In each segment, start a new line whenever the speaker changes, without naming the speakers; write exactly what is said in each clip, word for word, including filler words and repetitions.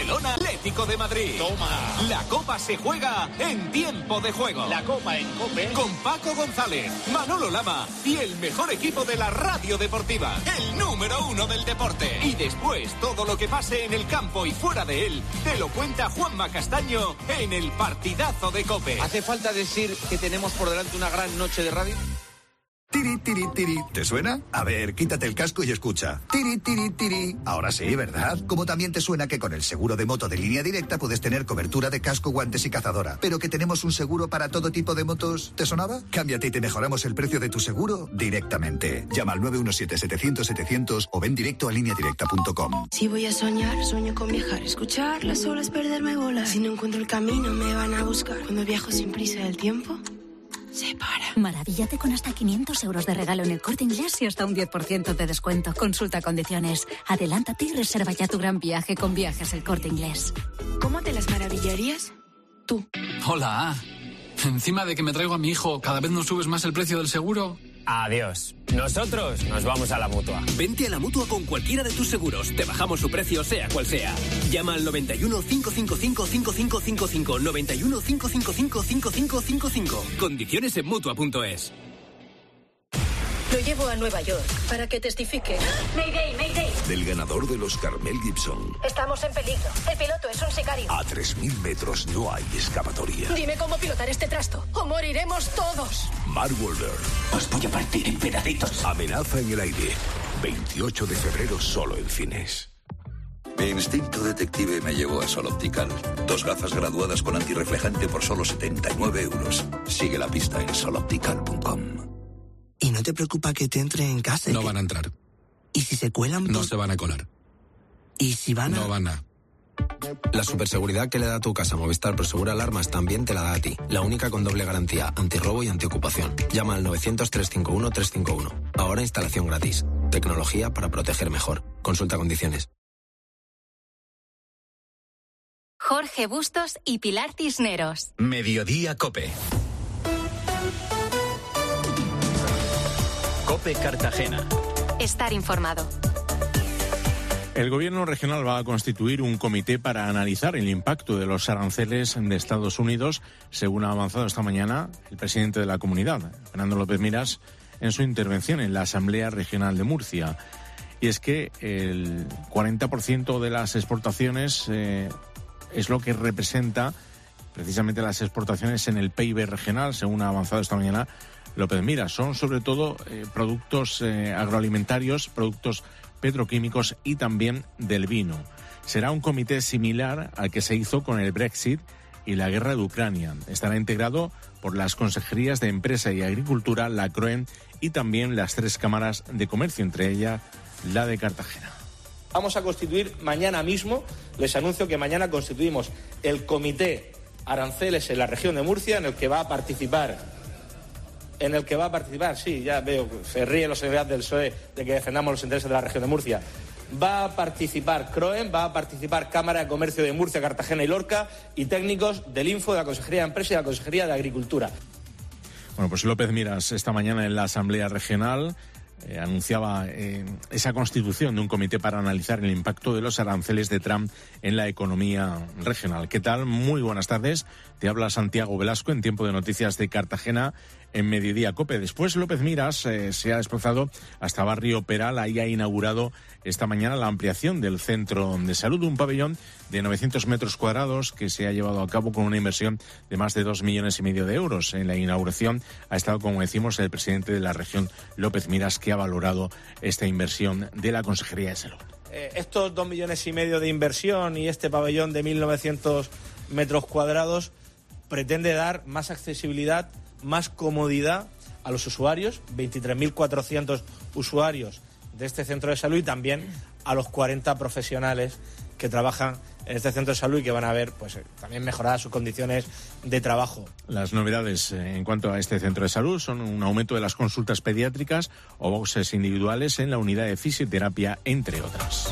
Barcelona, Atlético de Madrid.
Toma.
La Copa se juega en tiempo de juego.
La Copa en COPE.
Con Paco González, Manolo Lama y el mejor equipo de la radio deportiva. El número uno del deporte. Y después, todo lo que pase en el campo y fuera de él, te lo cuenta Juanma Castaño en el partidazo de COPE.
¿Hace falta decir que tenemos por delante una gran noche de radio?
Tiri, tiri, tiri. ¿Te suena? A ver, quítate el casco y escucha. Tiri, tiri, tiri. Ahora sí, ¿verdad? Como también te suena que con el seguro de moto de Línea Directa puedes tener cobertura de casco, guantes y cazadora. Pero que tenemos un seguro para todo tipo de motos. ¿Te sonaba? Cámbiate y te mejoramos el precio de tu seguro directamente. Llama al nueve uno siete, setecientos, setecientos o ven directo a línea directa punto com.
Si voy a soñar, sueño con viajar. Escuchar las olas, perderme bolas. Si no encuentro el camino, me van a buscar. Cuando viajo sin prisa del tiempo... se para.
Maravíllate con hasta quinientos euros de regalo en el Corte Inglés y hasta un diez por ciento de descuento. Consulta condiciones. Adelántate y reserva ya tu gran viaje con Viajes El Corte Inglés.
¿Cómo te las maravillarías? Tú.
Hola. Encima de que me traigo a mi hijo, ¿cada vez nos subes más el precio del seguro?
Adiós. Nosotros nos vamos a la Mutua.
Vente a la Mutua con cualquiera de tus seguros. Te bajamos su precio, sea cual sea. Llama al noventa y uno, cinco cinco cinco, cinco cinco cinco cinco. noventa y uno, cinco cinco cinco, cinco cinco cinco cinco. Condiciones en Mutua punto es.
Lo llevo a Nueva York para que testifique.
Mayday, Mayday.
Del ganador del Oscar, Mel Gibson.
Estamos en peligro. El piloto es un sicario.
A tres mil metros no hay escapatoria.
Dime cómo pilotar este trasto o moriremos todos.
Mark Wahlberg.
Os voy a partir en pedacitos.
Amenaza en el aire. veintiocho de febrero solo en cines.
Mi instinto detective me llevó a Sol Optical. Dos gafas graduadas con antirreflejante por solo setenta y nueve euros. Sigue la pista en sol optical punto com.
¿Y no te preocupa que te entre en casa?
No
que...
van a entrar.
¿Y si se cuelan?
No se van a colar.
¿Y si van a...?
No van a...
La superseguridad que le da a tu casa Movistar Prosegura Alarmas también te la da a ti. La única con doble garantía, antirrobo y antiocupación. Llama al novecientos, trescientos cincuenta y uno, trescientos cincuenta y uno. Ahora instalación gratis. Tecnología para proteger mejor. Consulta condiciones.
Jorge Bustos y Pilar Cisneros.
Mediodía COPE. COPE Cartagena.
Estar informado.
El gobierno regional va a constituir un comité para analizar el impacto de los aranceles de Estados Unidos, según ha avanzado esta mañana el presidente de la comunidad, Fernando López Miras, en su intervención en la Asamblea Regional de Murcia. Y es que el cuarenta por ciento de las exportaciones eh, es lo que representa precisamente las exportaciones en el P I B regional, según ha avanzado esta mañana López Miras. Son sobre todo eh, productos eh, agroalimentarios, productos petroquímicos y también del vino. Será un comité similar al que se hizo con el Brexit y la guerra de Ucrania. Estará integrado por las consejerías de Empresa y Agricultura, la CROEN y también las tres cámaras de comercio, entre ellas la de Cartagena.
Vamos a constituir mañana mismo, les anuncio que mañana constituimos el comité aranceles en la región de Murcia, en el que va a participar En el que va a participar, sí, ya veo, se ríe los señores del P S O E de que defendamos los intereses de la región de Murcia. Va a participar CROEN, va a participar Cámara de Comercio de Murcia, Cartagena y Lorca y técnicos del Info, de la Consejería de Empresa y de la Consejería de Agricultura.
Bueno, pues López Miras esta mañana en la Asamblea Regional eh, anunciaba eh, esa constitución de un comité para analizar el impacto de los aranceles de Trump en la economía regional. ¿Qué tal? Muy buenas tardes. Te habla Santiago Velasco en Tiempo de Noticias de Cartagena en Mediodía COPE. Después López Miras eh, se ha desplazado hasta Barrio Peral. Ahí ha inaugurado esta mañana la ampliación del centro de salud, un pabellón de novecientos metros cuadrados que se ha llevado a cabo con una inversión de más de dos millones y medio de euros. En la inauguración ha estado, como decimos, el presidente de la región, López Miras, que ha valorado esta inversión de la Consejería de Salud.
Eh, estos dos millones y medio de inversión y este pabellón de mil novecientos metros cuadrados pretende dar más accesibilidad, más comodidad a los usuarios, veintitrés mil cuatrocientos usuarios de este centro de salud y también a los cuarenta profesionales que trabajan en este centro de salud y que van a ver pues también mejoradas sus condiciones de trabajo.
Las novedades en cuanto a este centro de salud son un aumento de las consultas pediátricas o boxes individuales en la unidad de fisioterapia, entre otras.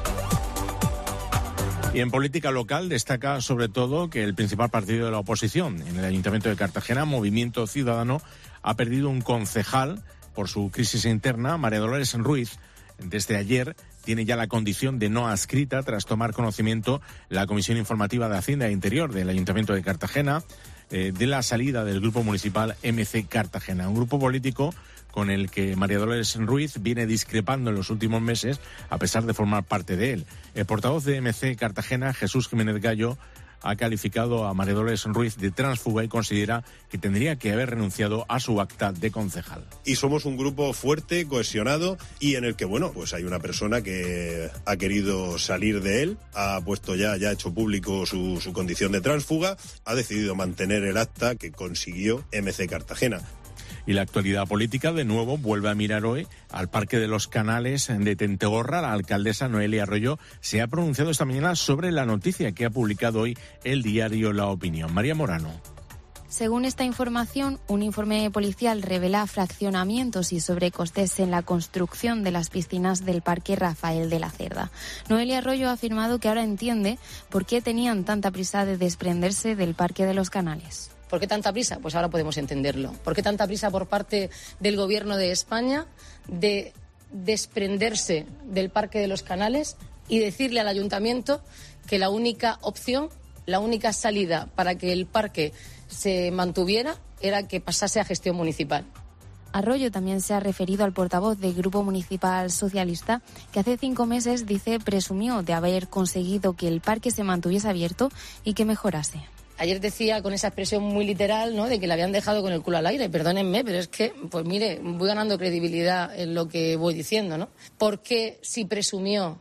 Y en política local destaca sobre todo que el principal partido de la oposición en el Ayuntamiento de Cartagena, Movimiento Ciudadano, ha perdido un concejal por su crisis interna. María Dolores Ruiz, desde ayer, tiene ya la condición de no adscrita tras tomar conocimiento la Comisión Informativa de Hacienda e Interior del Ayuntamiento de Cartagena eh, de la salida del Grupo Municipal M C Cartagena, un grupo político con el que María Dolores Ruiz viene discrepando en los últimos meses, a pesar de formar parte de él. El portavoz de M C Cartagena, Jesús Jiménez Gallo, ha calificado a María Dolores Ruiz de tránsfuga y considera que tendría que haber renunciado a su acta de concejal.
Y somos un grupo fuerte, cohesionado, y en el que, bueno, pues hay una persona que ha querido salir de él, ha puesto ya, ya ha hecho público su, su condición de tránsfuga, ha decidido mantener el acta que consiguió M C Cartagena.
Y la actualidad política, de nuevo, vuelve a mirar hoy al Parque de los Canales de Tentegorra. La alcaldesa Noelia Arroyo se ha pronunciado esta mañana sobre la noticia que ha publicado hoy el diario La Opinión. María Morano.
Según esta información, un informe policial revela fraccionamientos y sobrecostes en la construcción de las piscinas del Parque Rafael de la Cerda. Noelia Arroyo ha afirmado que ahora entiende por qué tenían tanta prisa de desprenderse del Parque de los Canales.
¿Por qué tanta prisa? Pues ahora podemos entenderlo. ¿Por qué tanta prisa por parte del Gobierno de España de desprenderse del Parque de los Canales y decirle al Ayuntamiento que la única opción, la única salida para que el parque se mantuviera era que pasase a gestión municipal?
Arroyo también se ha referido al portavoz del Grupo Municipal Socialista, que hace cinco meses, dice, presumió de haber conseguido que el parque se mantuviese abierto y que mejorase.
Ayer decía con esa expresión muy literal, ¿no?, de que le habían dejado con el culo al aire. Perdónenme, pero es que, pues mire, voy ganando credibilidad en lo que voy diciendo, ¿no? ¿Por qué si presumió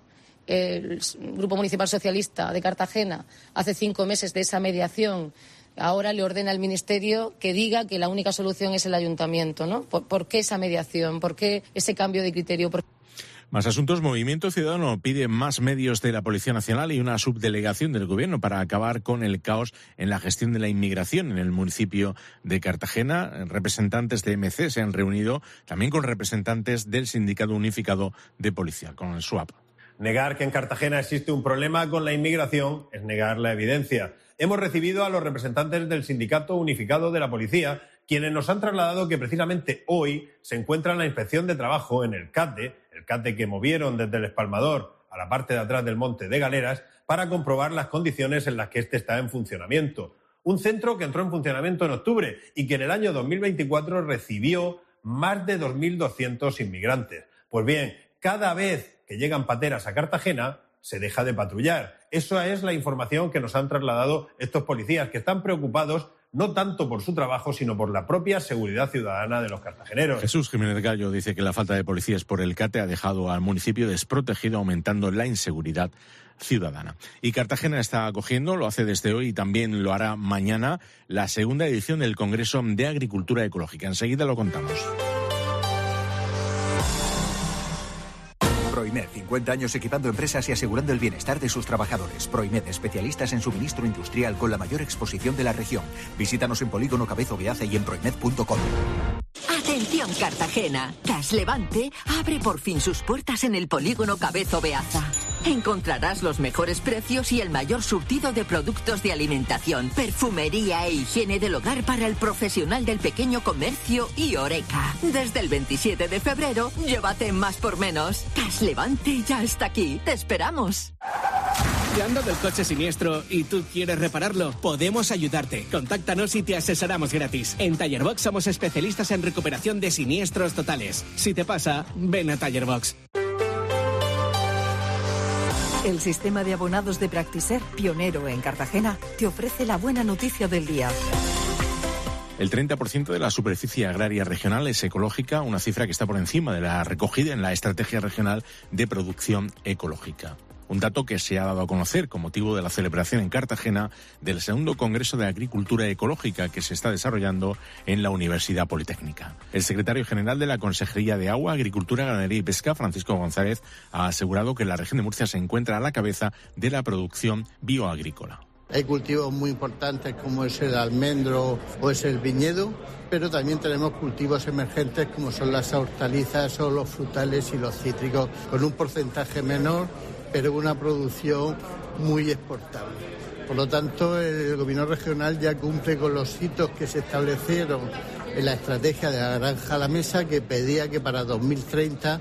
el Grupo Municipal Socialista de Cartagena hace cinco meses de esa mediación, ahora le ordena al Ministerio que diga que la única solución es el Ayuntamiento, ¿no? ¿Por, por qué esa mediación? ¿Por qué ese cambio de criterio? ¿Por...
Más asuntos. Movimiento Ciudadano pide más medios de la Policía Nacional y una subdelegación del Gobierno para acabar con el caos en la gestión de la inmigración en el municipio de Cartagena. Representantes de M C se han reunido también con representantes del Sindicato Unificado de Policía, con el SUAP.
Negar que en Cartagena existe un problema con la inmigración es negar la evidencia. Hemos recibido a los representantes del Sindicato Unificado de la Policía, quienes nos han trasladado que precisamente hoy se encuentra la inspección de trabajo en el CATE, el CATE que movieron desde el Espalmador a la parte de atrás del Monte de Galeras, para comprobar las condiciones en las que este está en funcionamiento. Un centro que entró en funcionamiento en octubre y que en el año dos mil veinticuatro recibió más de dos mil doscientos inmigrantes. Pues bien, cada vez que llegan pateras a Cartagena, se deja de patrullar. Esa es la información que nos han trasladado estos policías, que están preocupados no tanto por su trabajo, sino por la propia seguridad ciudadana de los cartageneros.
Jesús Jiménez Gallo dice que la falta de policías por el CATE ha dejado al municipio desprotegido, aumentando la inseguridad ciudadana. Y Cartagena está acogiendo, lo hace desde hoy y también lo hará mañana, la segunda edición del Congreso de Agricultura Ecológica. Enseguida lo contamos.
Proimed, cincuenta años equipando empresas y asegurando el bienestar de sus trabajadores. Proimed, especialistas en suministro industrial con la mayor exposición de la región. Visítanos en Polígono Cabezo Beaza y en proimed punto com.
Atención Cartagena, Cash Levante abre por fin sus puertas en el Polígono Cabezo Beaza. Encontrarás los mejores precios y el mayor surtido de productos de alimentación, perfumería e higiene del hogar para el profesional del pequeño comercio y Oreca. Desde el veintisiete de febrero, llévate más por menos. Cash Levante ya está aquí. ¡Te esperamos!
¿Te han dado el coche siniestro y tú quieres repararlo? Podemos ayudarte. Contáctanos y te asesoramos gratis. En Tallerbox somos especialistas en recuperación de siniestros totales. Si te pasa, ven a Tallerbox.
El sistema de abonados de Practiser, pionero en Cartagena, te ofrece la buena noticia del día.
El treinta por ciento de la superficie agraria regional es ecológica, una cifra que está por encima de la recogida en la Estrategia Regional de Producción Ecológica. Un dato que se ha dado a conocer con motivo de la celebración en Cartagena del segundo Congreso de Agricultura Ecológica que se está desarrollando en la Universidad Politécnica. El secretario general de la Consejería de Agua, Agricultura, Ganadería y Pesca, Francisco González, ha asegurado que la región de Murcia se encuentra a la cabeza de la producción bioagrícola.
Hay cultivos muy importantes como es el almendro o es el viñedo, pero también tenemos cultivos emergentes como son las hortalizas o los frutales y los cítricos, con un porcentaje menor, pero una producción muy exportable. Por lo tanto, el gobierno regional ya cumple con los hitos que se establecieron en la estrategia de la granja a la mesa, que pedía que para dos mil treinta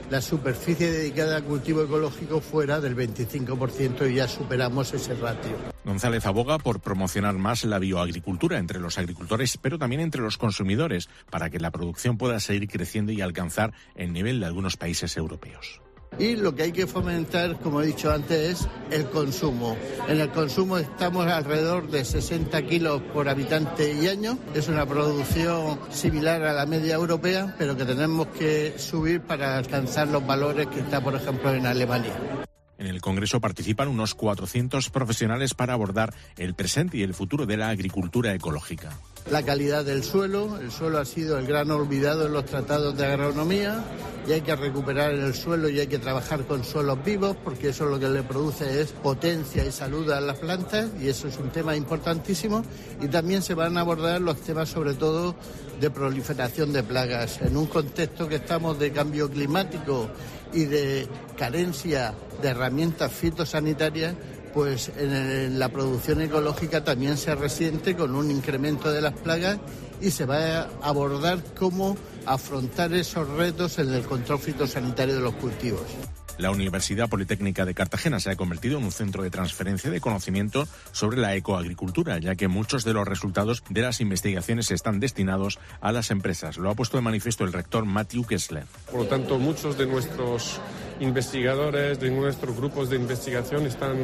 la superficie dedicada al cultivo ecológico fuera del veinticinco por ciento y ya superamos ese ratio.
González aboga por promocionar más la bioagricultura entre los agricultores, pero también entre los consumidores, para que la producción pueda seguir creciendo y alcanzar el nivel de algunos países europeos.
Y lo que hay que fomentar, como he dicho antes, es el consumo. En el consumo estamos alrededor de sesenta kilos por habitante y año. Es una producción similar a la media europea, pero que tenemos que subir para alcanzar los valores que está, por ejemplo, en Alemania.
En el Congreso participan unos cuatrocientos profesionales para abordar el presente y el futuro de la agricultura ecológica.
La calidad del suelo, el suelo ha sido el gran olvidado en los tratados de agronomía y hay que recuperar el suelo y hay que trabajar con suelos vivos porque eso lo que le produce es potencia y salud a las plantas y eso es un tema importantísimo y también se van a abordar los temas sobre todo de proliferación de plagas. En un contexto que estamos de cambio climático y de carencia de herramientas fitosanitarias, pues en la producción ecológica también se resiente con un incremento de las plagas y se va a abordar cómo afrontar esos retos en el control fitosanitario de los cultivos.
La Universidad Politécnica de Cartagena se ha convertido en un centro de transferencia de conocimiento sobre la ecoagricultura, ya que muchos de los resultados de las investigaciones están destinados a las empresas. Lo ha puesto de manifiesto el rector Matthew Kessler.
Por lo tanto, muchos de nuestros investigadores, de nuestros grupos de investigación están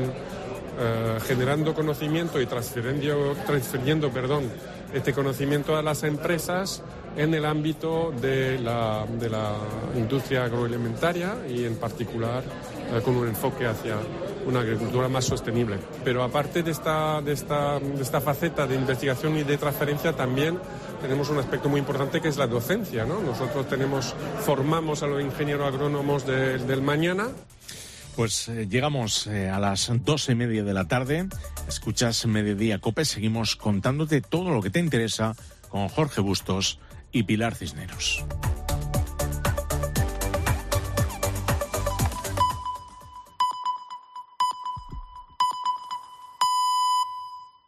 uh, generando conocimiento y transfiriendo, transfiriendo perdón, este conocimiento a las empresas en el ámbito de la, de la industria agroalimentaria y en particular eh, con un enfoque hacia una agricultura más sostenible. Pero aparte de esta, de, esta, de esta faceta de investigación y de transferencia también tenemos un aspecto muy importante que es la docencia, ¿no? Nosotros tenemos, formamos a los ingenieros agrónomos de, del mañana.
Pues eh, llegamos eh, a las doce y media de la tarde. Escuchas Mediodía COPE. Seguimos contándote todo lo que te interesa con Jorge Bustos y Pilar Cisneros.